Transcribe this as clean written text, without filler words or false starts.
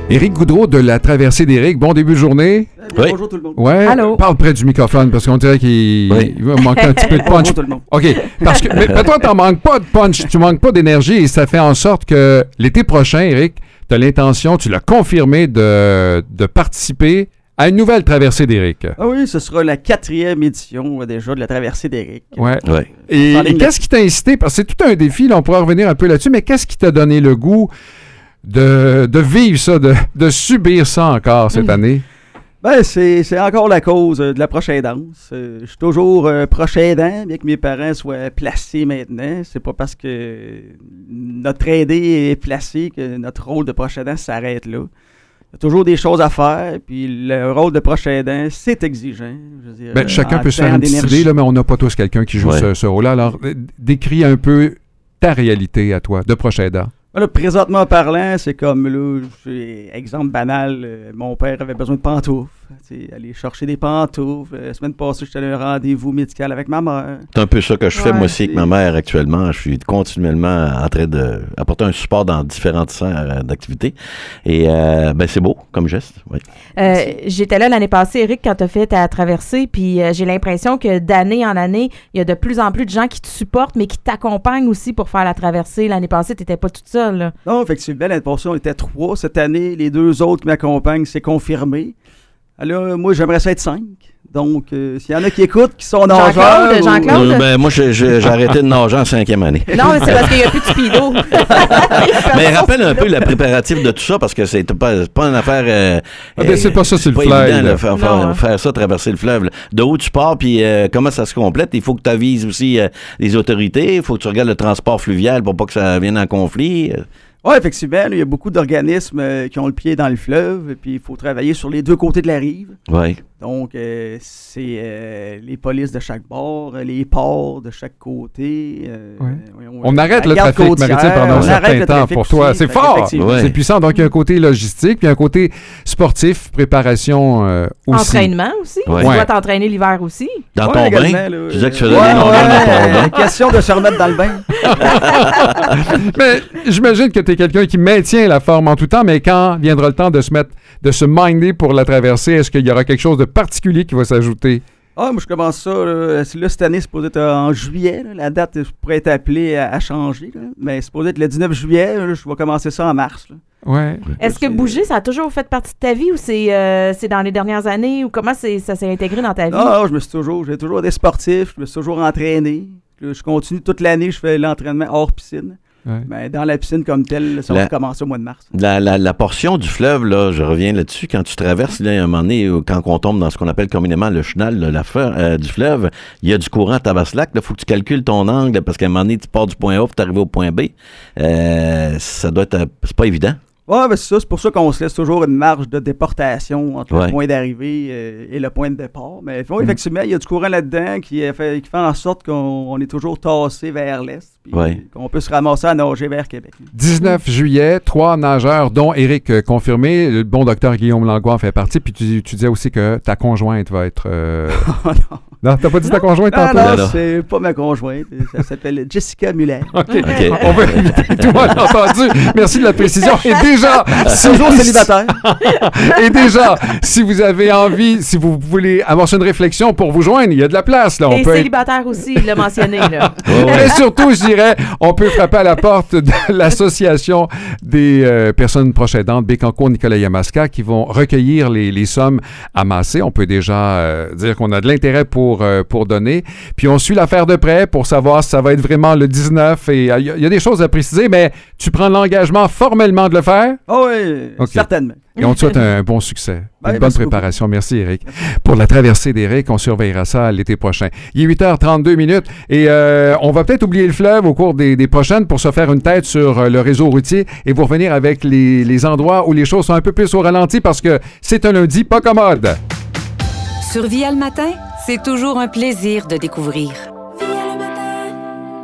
Éric Goudreau de la Traversée d'Éric. Bon début de journée. Oui. Bonjour tout le monde. Ouais. Allô. Parle près du microphone parce qu'on dirait qu'il va manquer un petit peu de punch. Bonjour tout le monde. OK. Parce que, mais toi, tu manques pas de punch, tu manques pas d'énergie et ça fait en sorte que l'été prochain, Éric, tu as l'intention, tu l'as confirmé de participer à une nouvelle Traversée d'Éric. Ah oui, ce sera la 4e édition déjà de la Traversée d'Éric. Ouais. Ouais. Et Parlez de qu'est-ce qui t'a incité? Parce que c'est tout un défi, là, on pourra revenir un peu là-dessus, mais qu'est-ce qui t'a donné le goût de vivre ça, de subir ça encore cette année? Ben, c'est encore la cause de la proche aidance. Je suis toujours proche aidant, bien que mes parents soient placés maintenant. C'est pas parce que notre aidé est placé que notre rôle de proche aidant s'arrête là. Il y a toujours des choses à faire, puis le rôle de proche aidant, c'est exigeant. Je veux dire, Chacun en peut se faire termes une petite d'énergie. idée, là, mais on n'a pas tous quelqu'un qui joue ce rôle-là. Alors, décris un peu ta réalité à toi, de proche aidant. Là, présentement parlant, c'est comme, là, exemple banal, mon père avait besoin de pantoufles. Aller chercher des pantoufles. La semaine passée, j'étais à un rendez-vous médical avec ma mère. C'est un peu ça que je fais, Ouais. moi aussi, avec ma mère actuellement. Je suis continuellement en train d'apporter un support dans différentes sphères d'activités. Et c'est beau comme geste. Oui. J'étais là l'année passée, Éric, quand tu as fait ta traversée, puis j'ai l'impression que d'année en année, il y a de plus en plus de gens qui te supportent, mais qui t'accompagnent aussi pour faire la traversée. L'année passée, tu n'étais pas toute seule. Là. Non, effectivement, l'année passée, on était 3. Cette année, les 2 autres qui m'accompagnent, c'est confirmé. Alors, moi, j'aimerais ça être 5. Donc, s'il y en a qui écoutent, qui sont nageurs... Jean-Claude? Moi, j'ai arrêté de nager en 5e année. Non, mais c'est parce qu'il n'y a plus de speedo. Mais rappelle un peu le préparatif de tout ça, parce que c'est pas une affaire... c'est pas ça, c'est le pas fly. évident là. de faire ça, traverser le fleuve. Là. De où tu pars, puis comment ça se complète. Il faut que tu avises aussi les autorités. Il faut que tu regardes le transport fluvial pour pas que ça vienne en conflit. Oui, effectivement, là, il y a beaucoup d'organismes qui ont le pied dans le fleuve, et puis il faut travailler sur les 2 côtés de la rive. Oui. Donc, c'est les polices de chaque bord, les ports de chaque côté. On arrête la le garde trafic côtière, maritime pendant un on certain arrête le temps trafic pour toi. aussi. C'est fort! Effectivement. Ouais. C'est puissant. Donc, il y a un côté logistique, puis un côté sportif, préparation aussi. Entraînement aussi. Ouais. Tu dois t'entraîner l'hiver aussi. Dans Ouais, ton bain. également, là, Tu disais que tu faisais des longueurs dans ton bain. question de se remettre dans le bain. Mais j'imagine que tu es quelqu'un qui maintient la forme en tout temps, mais quand viendra le temps de se minder pour la traversée, est-ce qu'il y aura quelque chose de particulier qui va s'ajouter? Ah, moi, je commence ça. Là, cette année, c'est supposé être en juillet. Là. La date pourrait être appelée à changer. Là. Mais c'est supposé être le 19 juillet. Là, je vais commencer ça en mars. Là. Ouais. Est-ce que bouger, ça a toujours fait partie de ta vie ou c'est dans les dernières années ou comment ça s'est intégré dans ta vie? Non, j'ai toujours été sportif. Je me suis toujours entraîné. Là, je continue toute l'année. Je fais l'entraînement hors piscine. Ouais. Mais dans la piscine comme telle, ça va commencer au mois de mars. La portion du fleuve, là, je reviens là-dessus, quand tu traverses, là, à un moment donné, quand on tombe dans ce qu'on appelle communément le chenal du fleuve, il y a du courant Tabaslac, il faut que tu calcules ton angle, parce qu'à un moment donné, tu pars du point A pour t'arriver au point B. Ça doit être... c'est pas évident. Oui, ben c'est ça. C'est pour ça qu'on se laisse toujours une marge de déportation entre Ouais. le point d'arrivée et le point de départ. Mais effectivement, il y a du courant là-dedans qui fait en sorte qu'on est toujours tassé vers l'est, puis qu'on peut se ramasser à nager vers Québec. 19 juillet, 3 nageurs, dont Éric confirmé. Le bon docteur Guillaume Langlois en fait partie. Puis tu disais aussi que ta conjointe va être... Non, t'as pas dit ta conjointe tantôt? Non, c'est pas ma conjointe. Ça s'appelle Jessica Muller. OK. On va éviter tout malentendu. Merci de la précision. Et déjà, toujours célibataire. Et déjà, si vous avez envie, si vous voulez amorcer une réflexion pour vous joindre, il y a de la place. Là. On Et peut célibataire aussi, il l'a mentionné. Là. Mais surtout, je dirais, on peut frapper à la porte de l'association des personnes proches aidantes Bécancour Nicolas Yamaska qui vont recueillir les sommes amassées. On peut déjà dire qu'on a de l'intérêt pour donner. Puis on suit l'affaire de près pour savoir si ça va être vraiment le 19. Et il y a des choses à préciser, mais tu prends l'engagement formellement de le faire? Oh oui, Okay. certainement. Et on te souhaite un bon succès, une bonne merci préparation. Merci, Éric. Pour la traversée d'Éric, on surveillera ça l'été prochain. Il est 8h32 minutes et on va peut-être oublier le fleuve au cours des prochaines pour se faire une tête sur le réseau routier et vous revenir avec les endroits où les choses sont un peu plus au ralenti parce que c'est un lundi pas commode. Sur Via le matin, c'est toujours un plaisir de découvrir.